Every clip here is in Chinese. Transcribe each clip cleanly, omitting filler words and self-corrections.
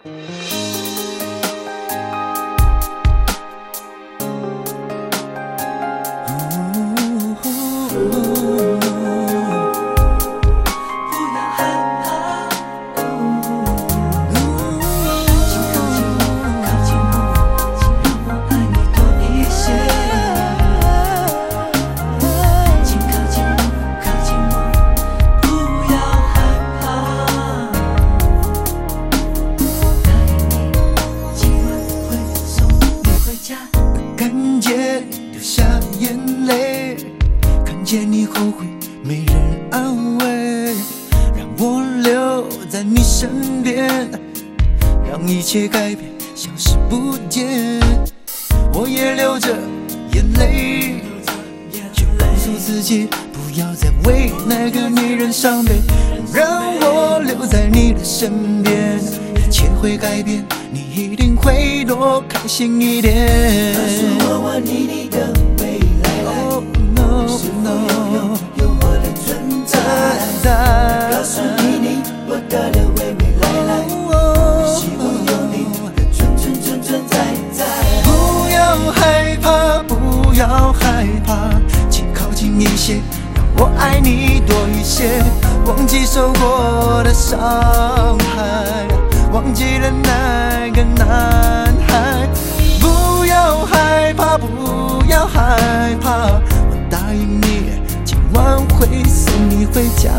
看见你流下眼泪，看见你后悔没人安慰，让我留在你身边，让一切改变消失不见。我也流着眼泪，却告诉自己不要再为那个女人伤悲，让我留在你的身边，一切会改变，你一定会多开心一点。 告诉我你的未来，是否有我的存在？告诉你我的未来，希望有你的存在。 不要害怕，不要害怕，请靠近一些，让我爱你多一些，忘记受过的伤害，忘记了那个男孩。不要害怕，不要害怕，我答应你，今晚会送你回家。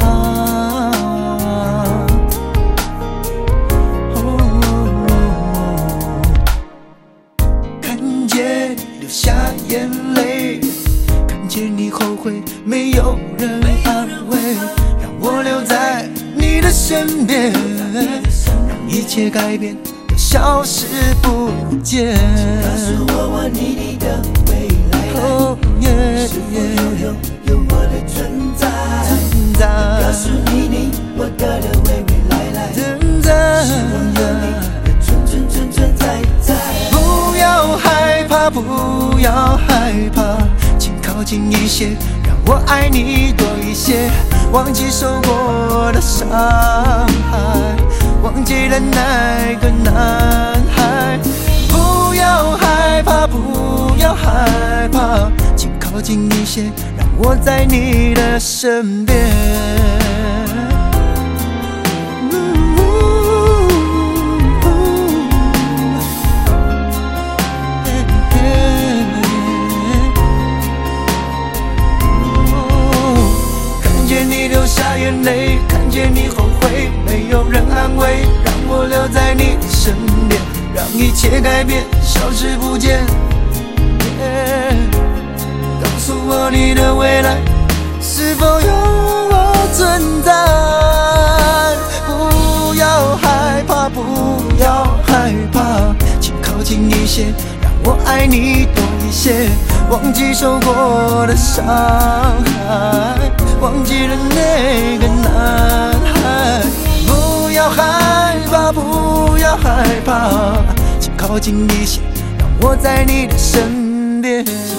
看见你流下眼泪，看见你后悔没有人安慰，让我留在你的身边，让一切改变都消失不见。 告诉我你的未来，是否有我的存在？告诉你我的未来，希望有你的存在。 不要害怕，不要害怕，请靠近一些，让我爱你多一些，忘记受过的伤害，忘记了那个男孩。不要害怕，不要害怕，请靠近一些，让我在你的身边。看见你流下眼泪，看见你后悔没有人安慰，让我留在你的身边，让一切改变消失不见。告诉我你的未来，是否有我存在？不要害怕，不要害怕，请靠近一些，让我爱你多一些，忘记受过的伤害，忘记了那个男孩。不要害怕，不要害怕，请靠近一些，让我在你的身边。